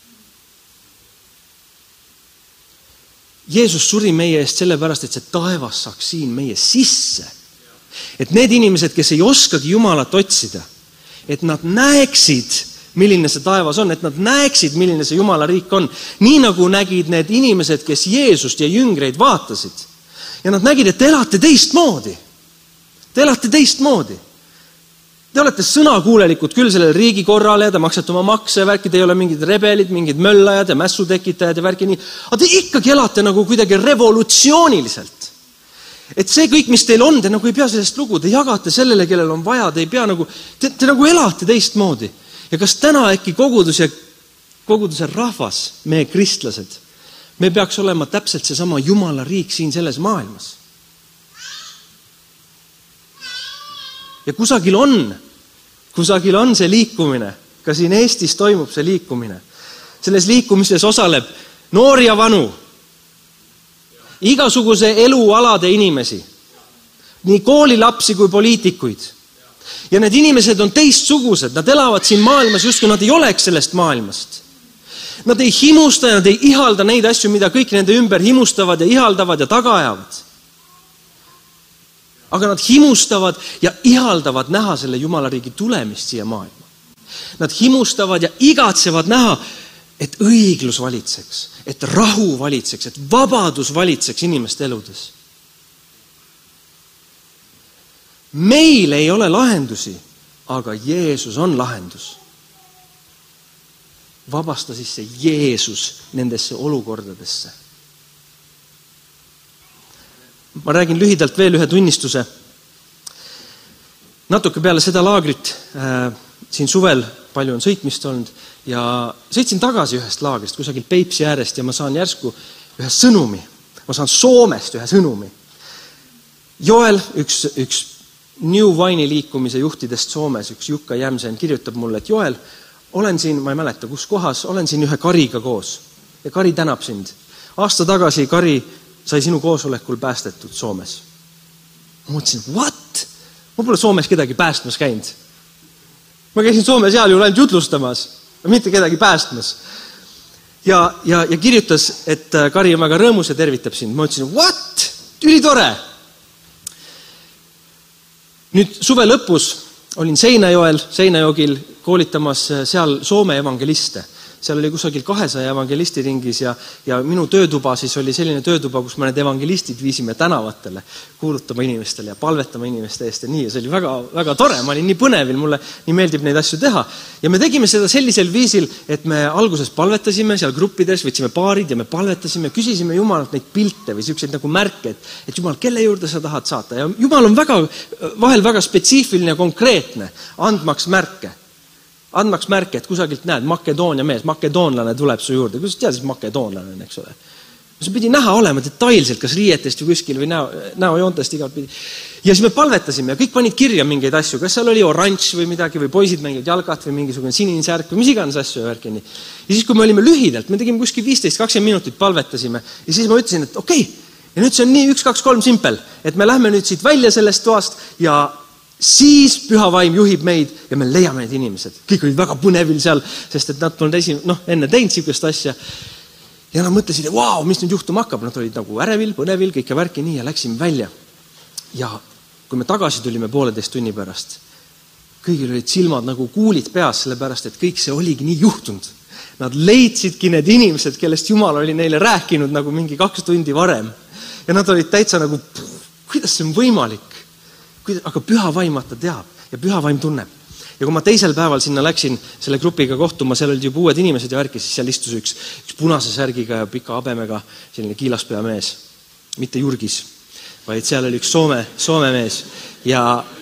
Jeesus suri meie eest sellepärast, et see taevas saaks siin meie sisse. Et need inimesed, kes ei oskagi Jumalat otsida, et nad näeksid, milline see taevas on, et nad näeksid, milline see Jumala riik on. Nii nagu nägid need inimesed, kes Jeesust ja jüngreid vaatasid. Ja nad nägid, et te elate teistmoodi. Te elate teistmoodi. Te olete sõnakuulelikud küll sellele riigi korrale ja te maksate oma makse ja värki, te ei ole mingid rebelid, mingid möllajad ja mässutekitajad ja värki nii. Aga te ikkagi elate nagu kuidagi revolutsiooniliselt. Et see kõik, mis teil on, te nagu ei pea sellest lugu, te jagate sellele, kellel on vaja, te ei pea nagu, te, te nagu elate teistmoodi. Ja kas täna äkki kogudus ja koguduse rahvas, meie kristlased, me peaks olema täpselt see sama Jumala riik siin selles maailmas. Ja kusagil on, kusagil on see liikumine, ka siin Eestis toimub see liikumine. Selles liikumises osaleb noori ja vanu, igasuguse elualade inimesi, nii koolilapsi kui poliitikuid. Ja need inimesed on teistsugused, nad elavad siin maailmas, just kui nad ei oleks sellest maailmast. Nad ei himusta ja nad ei ihalda neid asju, mida kõik nende ümber himustavad ja ihaldavad ja taga ajavad. Aga nad himustavad ja ihaldavad näha selle Jumala riigi tulemist siia maailma. Nad himustavad ja igatsevad näha, et õiglus valitseks, et rahu valitseks, et vabadus valitseks inimeste eludes. Meil ei ole lahendusi, aga Jeesus on lahendus. Vabasta siis see Jeesus nendesse olukordadesse. Ma räägin lühidalt veel ühe tunnistuse. Natuke peale seda laagrit äh, siin suvel palju on sõitmist olnud ja sõitsin tagasi ühest laagrist kusagil Peipsi äärest ja ma saan järsku ühe sõnumi. Ma saan Soomest ühe sõnumi. Joel, üks, üks New Wine'i liikumise juhtidest Soomes, üks Jukka Jämsen kirjutab mulle, et Joel, olen siin, ma ei mäleta, kus kohas, olen siin ühe Kariga koos ja Kari tänab sind. Aasta tagasi Kari sai sinu koosolekul päästetud Soomes. Ma mõtlesin, what? ma pole Soomes kedagi päästmas käinud. Ma käisin Soome seal ju ainult jutlustamas, mitte kedagi päästmas. Ja, ja, ja kirjutas, et Kari on väga rõõmus ja tervitab sind. Ma ütlesin, what? Üli tore! Nüüd suve lõpus olin Seinäjoel, Seinäjogil koolitamas seal Soome evangeliste. Seal oli kusagil kahesaja evangelisti ringis ja, ja minu töötuba siis oli selline töötuba, kus me need evangelistid viisime tänavatele kuulutama inimestele ja palvetama inimeste eest ja nii. Ja see oli väga, väga tore, ma olin nii põnevil, mulle nii meeldib neid asju teha. Ja me tegime seda sellisel viisil, et me alguses palvetasime seal gruppides, võtsime paarid ja me palvetasime, küsisime Jumalalt neid pilte või siukseid nagu märke, et, et Jumal, kelle juurde sa tahad saata. Ja Jumal on väga, vahel väga spetsiifiline ja konkreetne, andmaks märke. Andmaks märke, et kusagilt näed, Makedoonia mees, makedoonlane tuleb su juurde. Kuidas tead siis makedoonlane, eks ole? See pidi näha olema detailselt, kas riietest või kuskil või näo, näojoontest igalt pidi. Ja siis me palvetasime ja kõik panid kirja mingeid asju, kas seal oli oranž või midagi või poisid mängid jalgat või mingisugune sinine särk või mis iganes asju ja värkini. Ja siis, kui me olime lühidalt, me tegime kuskil viisteist kakskümmend minutit palvetasime ja siis ma ütlesin, et okei, okay, ja nüüd see on nii üks, kaks, kolm simpel, et me lähme nüüd siit välja sellest toast ja siis Püha Vaim juhib meid ja me leiame need inimesed. Kõik olid väga põnevil seal, sest et nad polnud esi, noh, enne teinud siukest asja. Ja nad mõtlesid, et vau, mis nüüd juhtuma hakkab. Nad olid nagu ärevil, põnevil, kõike värki nii ja läksime välja. Ja kui me tagasi tulime pooleteist tunni pärast, kõigil olid silmad nagu kuulid peas, sellepärast, et kõik see oligi nii juhtunud. Nad leidsidki need inimesed, kellest Jumal oli neile rääkinud nagu mingi kaks tundi varem. Ja nad olid täitsa nagu, kuidas see on võimalik? Aga Püha Vaim ta teab ja Püha Vaim tunneb. Ja kui ma teisel päeval sinna läksin selle grupiga kohtuma, seal olid juba uued inimesed ja värki, siis seal istus üks, üks punase särgiga ja pika habemega selline kiilaspea mees. Mitte Jurgis, vaid seal oli üks Soome, Soome mees. Ja,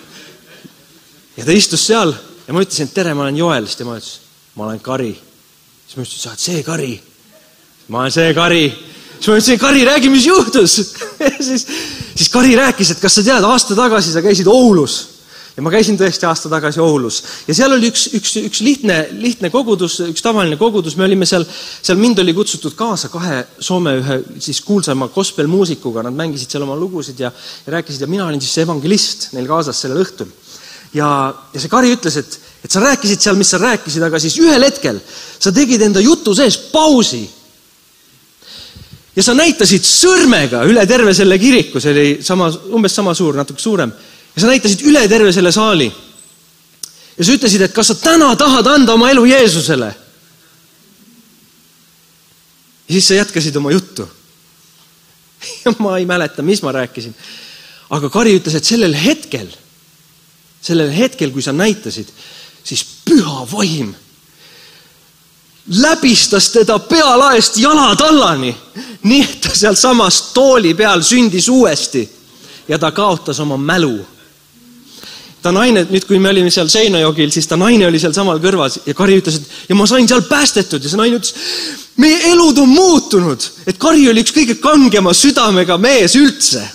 ja ta istus seal ja ma ütlesin, et tere, ma olen Joelist ja ma ütlesin, ma olen Kari. Siis ma ütlesin, sa oled see Kari. Ma olen see Kari. Siis ma ütlesin, Kari, räägi, mis juhtus. siis, siis Kari rääkis, et kas sa tead, aasta tagasi sa käisid Oulus. Ja ma käisin tõesti aasta tagasi Oulus. Ja seal oli üks, üks, üks lihtne, lihtne kogudus, üks tavaline kogudus. Me olime seal, seal mind oli kutsutud kaasa kahe Soome ühe siis kuulsama gospelmuusikuga. Nad mängisid seal oma lugusid ja, ja rääkisid ja mina olin siis see evangelist neil kaasas sellel õhtul. Ja, ja see Kari ütles, et, et sa rääkisid seal, mis sa rääkisid, aga siis ühel hetkel sa tegid enda jutu sees pausi. Ja sa näitasid sõrmega üle terve selle kiriku, see oli sama, umbes sama suur, natuke suurem. Ja sa näitasid üle terve selle saali. Ja sa ütlesid, et kas sa täna tahad anda oma elu Jeesusele? Ja siis sa jätkasid oma juttu. Ja ma ei mäleta, mis ma rääkisin. Aga Kari ütles, et sellel hetkel, sellel hetkel, kui sa näitasid, siis Püha Vaim läbistas teda pealaest jalad allani, nii et ta seal samas tooli peal sündis uuesti ja ta kaotas oma mälu. Ta naine, nüüd kui me olime seal Seinäjogil, siis ta naine oli seal samal kõrval ja Kari ütles, et ja ma sain seal päästetud ja see naine ütles, meie elud on muutunud, et Kari oli üks kõige kangema südamega mees üldse.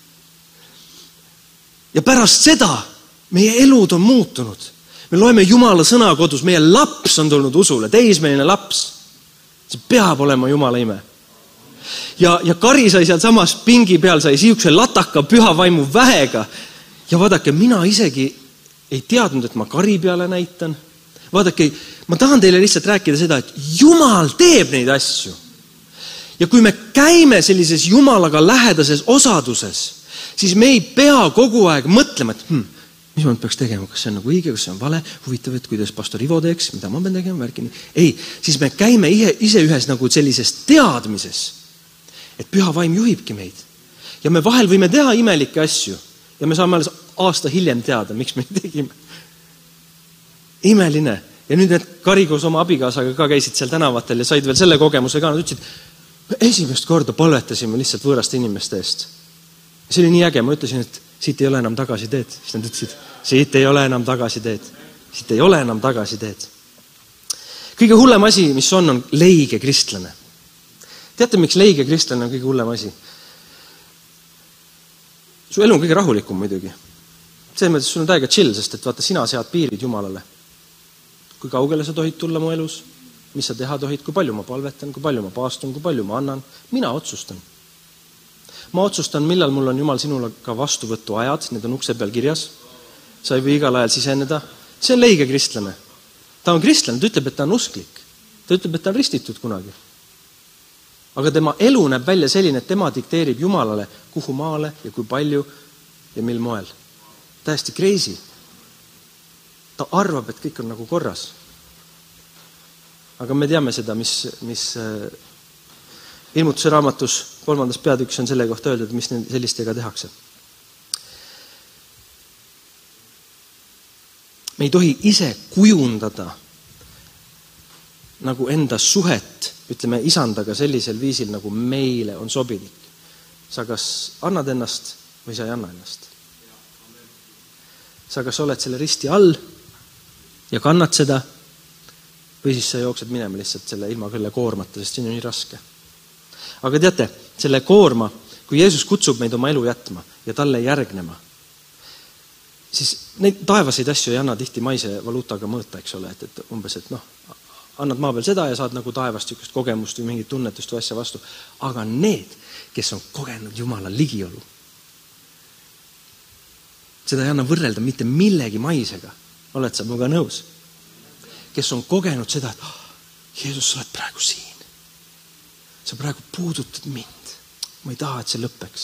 Ja pärast seda meie elud on muutunud. Me loeme Jumala sõna kodus, meie laps on tulnud usule, teismeline laps. See peab olema Jumala ime. Ja, ja Kari sai seal samas pingi peal, sai siukse lataka Püha Vaimu väega. Ja vaadake, mina isegi ei teadnud, et ma Kari peale näitan. Vaadake, ma tahan teile lihtsalt rääkida seda, et Jumal teeb neid asju. Ja kui me käime sellises Jumalaga lähedases osaduses, siis me ei pea kogu aeg mõtlema, et hm, mis ma peaks tegema, kas see on nagu õige, kas see on vale, huvitav, et kuidas pastor Ivo teeks, mida ma pean tegema, värkini. Ei, siis me käime ise ühes nagu sellises teadmises, et Püha Vaim juhibki meid. Ja me vahel võime teha imelikke asju ja me saame aasta hiljem teada, miks me tegime. Imeline. Ja nüüd need Kari koos oma abikaasaga ka käisid seal tänavatel ja said veel selle kogemuse ka. Nad ütlesid, esimest korda palvetasime lihtsalt võõraste inimeste eest. Ja see oli nii äge, ma ütlesin, et siit ei ole enam tagasi teed. Siis nad ütlesid, siit ei ole enam tagasi teed. Siit ei ole enam tagasi teed. Kõige hullem asi, mis on, on leige kristlane. Teate, miks leige kristlane on kõige hullem asi? Su elu on kõige rahulikum muidugi. See mõttes sul on täiega chill, sest et vaata, sina sead piirid Jumalale. Kui kaugele sa tohid tulla mu elus? Mis sa teha tohid? Kui palju ma palvetan? Kui palju ma paastun? Kui palju ma annan? Mina otsustan. Ma otsustan, millal mul on Jumal sinule ka vastuvõtu ajad, need on ukse peal kirjas. sa ei või igal ajal siseneda. See on leige kristlane. Ta on kristlane, ta ütleb, et ta on usklik. Ta ütleb, et ta on ristitud kunagi. Aga tema elu näeb välja selline, et tema dikteerib Jumalale, kuhu maale ja kui palju ja mil moel. Täiesti crazy. Ta arvab, et kõik on nagu korras. Aga me teame seda, mis, mis ilmutuse raamatus kolmandas peatükis on selle kohta öeldud, mis sellistega tehakse. Me ei tohi ise kujundada nagu enda suhet, ütleme isandaga sellisel viisil, nagu meile on sobilik. Sa kas annad ennast või sa ei anna ennast. Sa kas oled selle risti all ja kannad seda või siis sa jooksed minema lihtsalt selle ilma külle koormata, sest see on nii raske. Aga teate, selle koorma, kui Jeesus kutsub meid oma elu jätma ja talle järgnema, siis neid taevaseid asju ei anna tihti maise valuutaga mõõta, eks ole, et, et umbes, et noh, annad maa peal seda ja saad nagu taevast ükest kogemust või mingit tunnetust või asja vastu. Aga need, kes on kogenud Jumala ligiolu, seda ei anna võrrelda mitte millegi maisega. Oled sa minuga nõus? Kes on kogenud seda, et oh, Jeesus, sa oled praegu siin. Sa praegu puudutad mind. Ma ei taha, et see lõppeks.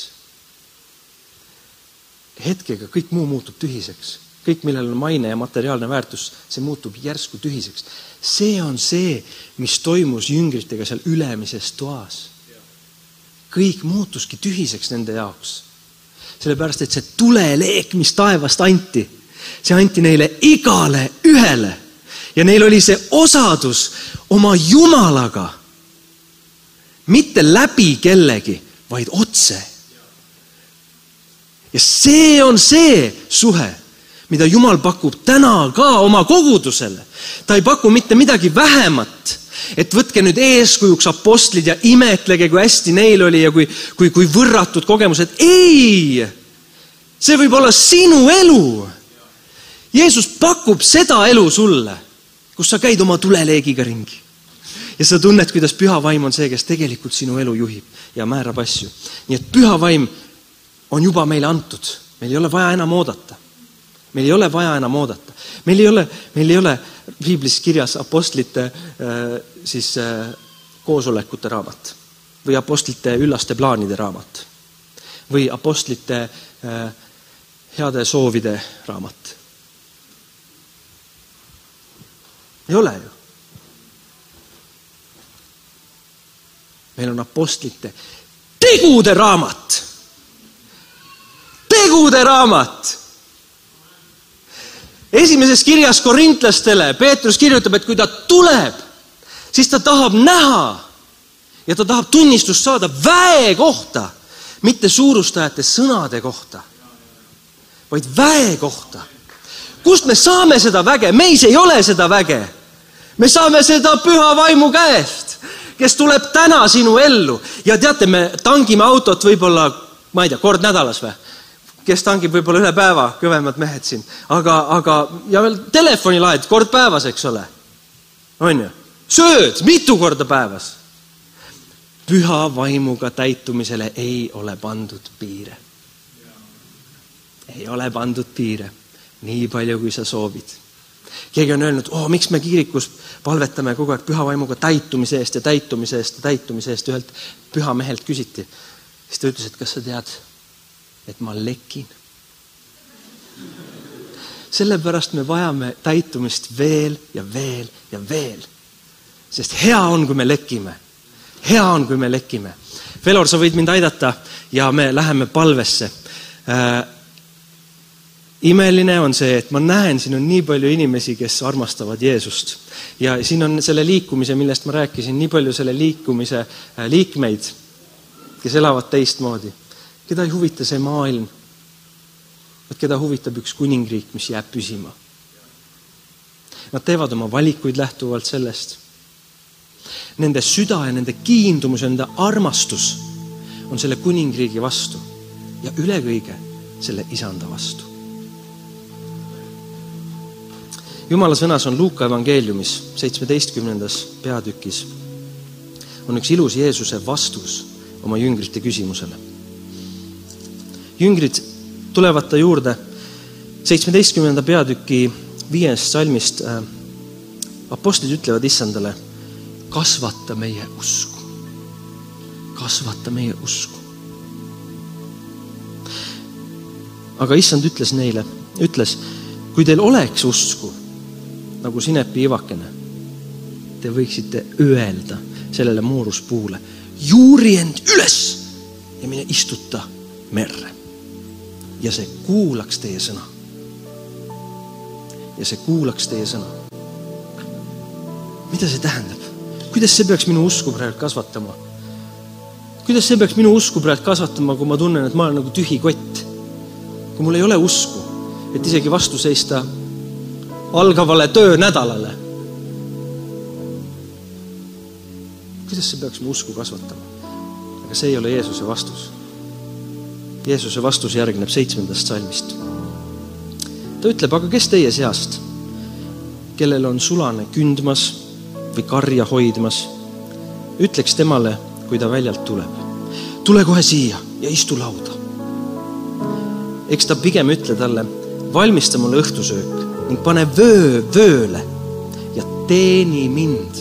Hetkega kõik muu muutub tühiseks. Kõik, millel on maine ja materiaalne väärtus, see muutub järsku tühiseks. See on see, mis toimus jüngritega seal ülemises toas. Kõik muutuski tühiseks nende jaoks. Sellepärast, et see tuleleek, mis taevast anti, see anti neile igale ühele. Ja neil oli see osadus oma Jumalaga. Mitte läbi kellegi, vaid otse. Ja see on see suhe, mida Jumal pakub täna ka oma kogudusele. Ta ei paku mitte midagi vähemat, et võtke nüüd eeskujuks apostlid ja imetlege, kui hästi neil oli ja kui, kui, kui võrratud kogemused. Ei! See võib olla sinu elu. Jeesus pakub seda elu sulle, kus sa käid oma tuleleegiga ringi. Ja sa tunned, kuidas püha vaim on see, kes tegelikult sinu elu juhib ja määrab asju. Nii et püha vaim on juba meile antud. Meil ei ole vaja enam oodata. Meil ei ole vaja enam oodata. Meil ei ole, meil ei ole Piiblis kirjas apostlite äh, siis, äh, koosolekute raamat või apostlite üllaste plaanide raamat või apostlite äh, heade soovide raamat. Ei ole ju. Meil on apostlite tegude raamat. Tegude raamat. Esimeses kirjas korintlastele Peetrus kirjutab, et kui ta tuleb, siis ta tahab näha ja ta tahab tunnistust saada väe kohta, mitte suurustajate sõnade kohta, vaid väe kohta. Kust me saame seda väge? Meis ei ole seda väge. Me saame seda püha vaimu käest, kes tuleb täna sinu ellu. Ja teate, me tangime autot võib-olla, ma ei tea, kord nädalas või? Kes tangib võib-olla üle päeva, kõvemad mehed siin. Aga, aga ja veel telefoni laed kord päevas, eks ole. On ju? Sööd mitu korda päevas. Püha vaimuga täitumisele ei ole pandud piire. Ei ole pandud piire. Nii palju, kui sa soovid. Keegi on öelnud, oh, miks me kirikus palvetame kogu aeg püha vaimuga täitumise eest ja täitumise eest ja täitumise eest. Ühelt püha mehelt küsiti. Siis ta ütles, et kas sa tead, et ma lekin. Sellepärast me vajame täitumist veel ja veel ja veel. Sest hea on, kui me lekime. Hea on, kui me lekime. Velor, sa võid mind aidata ja me läheme palvesse. Äh, imeline on see, et ma näen, siin on nii palju inimesi, kes armastavad Jeesust. Ja siin on selle liikumise, millest ma rääkisin, nii palju selle liikumise liikmeid, kes elavad teistmoodi. Keda ei huvita see maailm, vaid keda huvitab üks kuningriik, mis jääb püsima. Nad teevad oma valikuid lähtuvalt sellest. Nende süda ja nende kiindumus ja nende armastus on selle kuningriigi vastu ja üle kõige selle isanda vastu. Jumala sõnas on Luuka evangeeliumis seitsmeteistkümnendas peatükis. On üks ilus Jeesuse vastus oma jüngrite küsimusele. Jüngrid tulevad ta juurde seitsmeteistkümnenda peatüki viiest salmist apostlid ütlevad issandale, kasvata meie usku. Kasvata meie usku. Aga issand ütles neile, ütles, kui teil oleks usku, nagu sinepi ivakene, te võiksite öelda sellele mooruspuule, juuri end üles ja mine istuta merre. Ja see kuulaks teie sõna. Ja see kuulaks teie sõna. Mida see tähendab? Kuidas see peaks minu usku praegu kasvatama? Kuidas see peaks minu usku praegu kasvatama, kui ma tunnen, et ma olen nagu tühi kott? Kui mul ei ole usku, et isegi vastu seista algavale töönädalale. Kuidas see peaks mu usku kasvatama? Aga see ei ole Jeesuse vastus. Jeesuse vastus järgneb seitsmendast salmist. Ta ütleb, aga kes teie seast, kellel on sulane kündmas või karja hoidmas, ütleks temale, kui ta väljalt tuleb. Tule kohe siia ja istu lauda. Eks ta pigem ütle talle, valmista mulle õhtusöök ning pane vöö vööle ja teeni mind.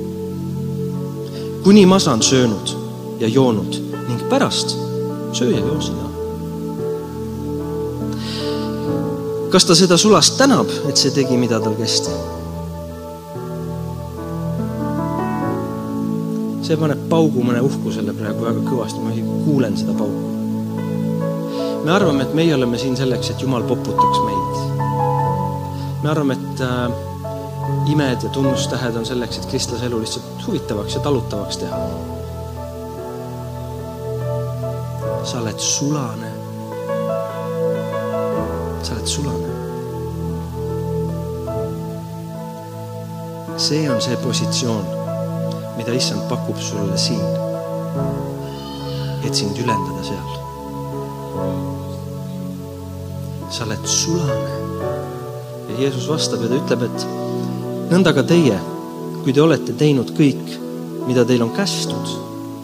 Kuni ma saan söönud ja joonud ning pärast söö ja joo sina. Kas ta seda sulast tänab, et see tegi, mida tal kästi? See paneb paugu mõne uhkusele praegu väga kõvasti, ma kuulen seda paugu. Me arvame, et meie oleme siin selleks, et Jumal poputaks meid. Me arvame, et äh, imed ja tunnustähed on selleks, et kristlase elu lihtsalt huvitavaks ja talutavaks teha. Sa oled sulane. Sa oled sulane. See on see positsioon, mida issand pakub sulle siin, et sind ülendada seal. Sa oled sulane. Ja Jeesus vastab ja ta ütleb, et nõnda ka teie, kui te olete teinud kõik, mida teil on kästud.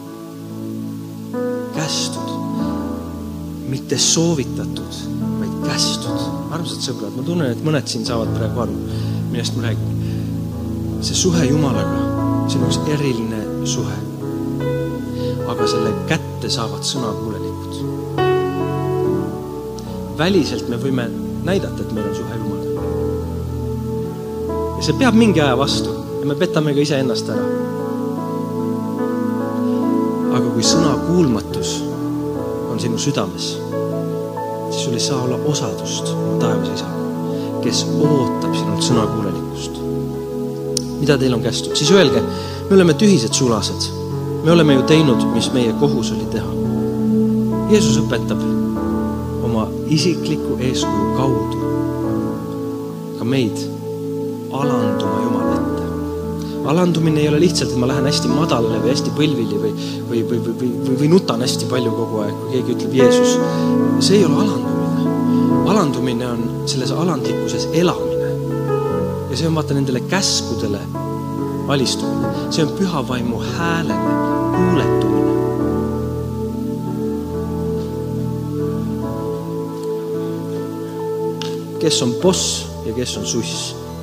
Kästud. Mitte soovitatud, vaid kästud. Armsad sõbrad, ma tunnen, et mõned siin saavad praegu aru, millest ma räägin. See suhe Jumalaga, see on üks eriline suhe. Aga selle kätte saavad sõnakuulelikud. Väliselt me võime näidata, et meil on suhe Jumalaga. Ja see peab mingi aja vastu ja me petame ka ise ennast ära. Aga kui sõna kuulmatus on sinu südames, siis sul ei saa olla osadust oma taevas isaga, kes ootab sinult sõna kuulelikkust. Mida teil on kästud? Siis öelge, me oleme tühised sulased. Me oleme ju teinud, mis meie kohus oli teha. Jeesus õpetab oma isikliku eeskuju kaudu ka meid alanduma Jumala ette. Alandumine ei ole lihtsalt, et ma lähen hästi madalale või hästi põlvili või, või, või, või, või, või nutan hästi palju kogu aeg, kui keegi ütleb Jeesus. See ei ole alandumine. Alandumine on selles alandlikkuses elamine. Ja see on vaata nendele käskudele alistumine. See on püha vaimu häälele kuuletumine. Kes on boss ja kes on suss.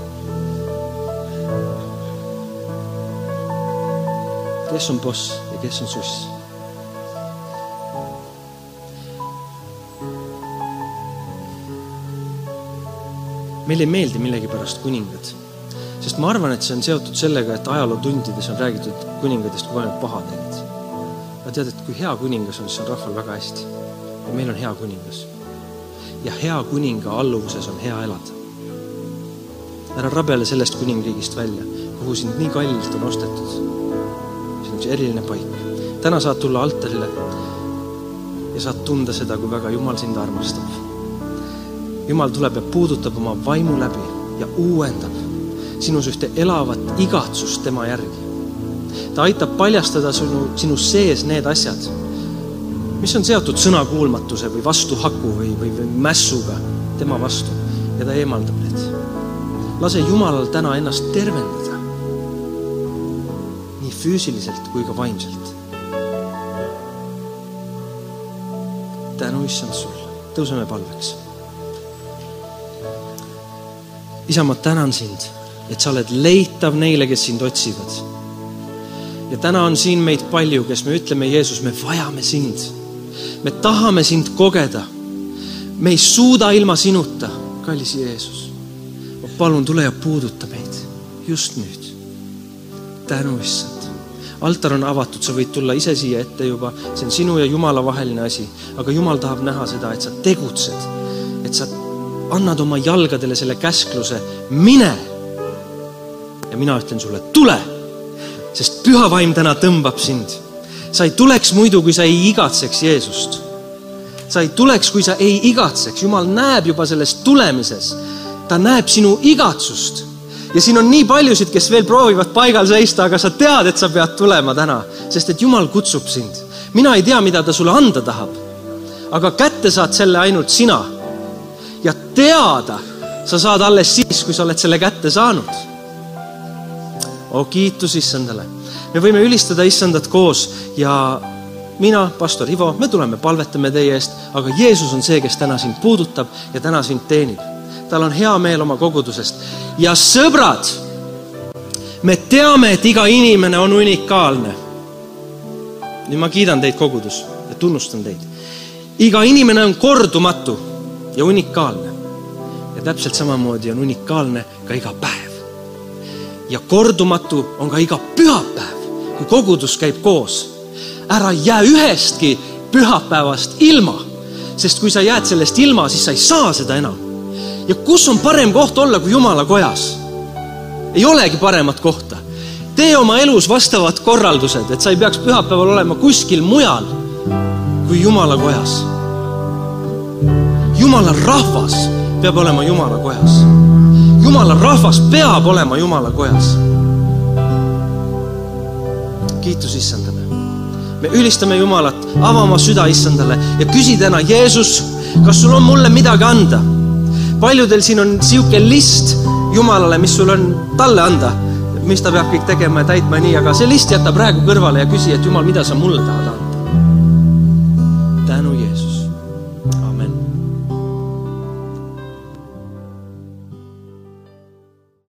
Kes on boss ja kes on suss. Meil ei meeldi millegi pärast kuningad. Sest ma arvan, et see on seotud sellega, et ajalootundides on räägitud kuningadest, kui ainult paha tegid. Ma tead, et kui hea kuningas on, siis on rahval väga hästi. Ja meil on hea kuningas. Ja hea kuninga alluvuses on hea elada. Ära rabele sellest kuningriigist välja, kuhu sind nii kallilt on ostetud. See on üks eriline paik. Täna saad tulla altarile ja saad tunda seda, kui väga Jumal sind armastab. Jumal tuleb ja puudutab oma vaimu läbi ja uuendab sinus ühte elavat igatsust tema järgi. Ta aitab paljastada sinu, sinu sees need asjad, mis on seotud sõnakuulmatuse või vastuhaku või, või, või mässuga tema vastu ja ta eemaldab need. Lase Jumalal täna ennast tervendada nii füüsiliselt kui ka vaimselt. Tänu issand sulle. Tõuseme palveks. isa, ma tänan sind, et sa oled leitav neile, kes sind otsivad. Ja täna on siin meid palju, kes me ütleme, Jeesus, me vajame sind. Me tahame sind kogeda. Me ei suuda ilma sinuta, kallis Jeesus. Ma palun, tule ja puuduta meid just nüüd. Tänu, issand. Altar on avatud, sa võid tulla ise siia ette juba. See on sinu ja Jumala vaheline asi. Aga Jumal tahab näha seda, et sa tegutsed. Et sa annad oma jalgadele selle käskluse. Mine! Ja mina ütlen sulle, tule! Sest püha vaim täna tõmbab sind. Sa ei tuleks muidu, kui sa ei igatseks Jeesust. Sa ei tuleks, kui sa ei igatseks. Jumal näeb juba sellest tulemises. Ta näeb sinu igatsust. Ja siin on nii paljusid, kes veel proovivad paigal seista, aga sa tead, et sa pead tulema täna. Sest et Jumal kutsub sind. Mina ei tea, mida ta sulle anda tahab. Aga kätte saad selle ainult sina. Ja teada sa saad alles siis, kui sa oled selle kätte saanud. O, kiitus issandale. Me võime ülistada issandat koos ja mina, pastor Ivo, me tuleme palvetame teie eest, aga Jeesus on see, kes täna sind puudutab ja täna sind teenib. Tal on hea meel oma kogudusest. Ja sõbrad, me teame, et iga inimene on unikaalne. Nüüd ma kiidan teid kogudus ja tunnustan teid. Iga inimene on kordumatu ja unikaalne. Ja täpselt samamoodi on unikaalne ka iga päev. Ja kordumatu on ka iga pühapäev, kui kogudus käib koos. Ära jää ühestki pühapäevast ilma, sest kui sa jääd sellest ilma, siis sa ei saa seda enam. Ja kus on parem koht olla kui Jumala kojas? Ei olegi paremat kohta. Tee oma elus vastavad korraldused, et sa ei peaks pühapäeval olema kuskil mujal kui Jumala kojas. Jumala rahvas peab olema Jumala kojas. Jumala rahvas peab olema Jumala kojas. Kiitus issandale. Me ülistame Jumalat, avama süda issandale ja küsi täna, Jeesus, kas sul on mulle midagi anda? Paljudel siin on siuke list Jumalale, mis sul on talle anda, mis ta peab kõik tegema ja täitma nii, aga see list jätta praegu kõrvale ja küsi, et Jumal, mida sa mulle tahad anda?